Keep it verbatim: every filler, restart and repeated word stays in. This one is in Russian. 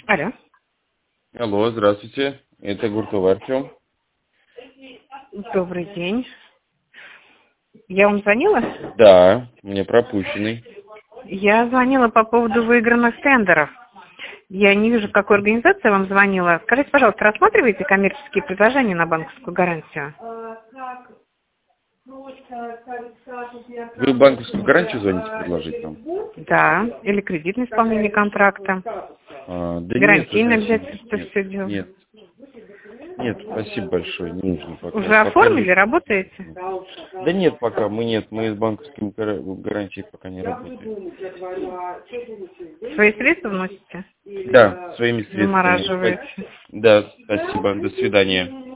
Алло. Алло, здравствуйте. Это Гуртов Артем. Добрый день. Я вам звонила? Да, мне пропущенный. Я звонила по поводу выигранных тендеров. Я не вижу, какой организация вам звонила. Скажите, пожалуйста, рассматриваете коммерческие предложения на банковскую гарантию? Вы банковскую гарантию звоните предложить нам? Да. Или кредитное исполнение контракта. А, да Гарантийное нет, обязательство нет, все дело. нет, нет, спасибо большое, не нужно пока. Уже Пока оформили, не- работаете? Да нет, пока мы нет, мы с банковскими гара- гарантией пока не работаем. Свои средства вносите? Да, своими средствами. Замораживаете? Да, спасибо, до свидания.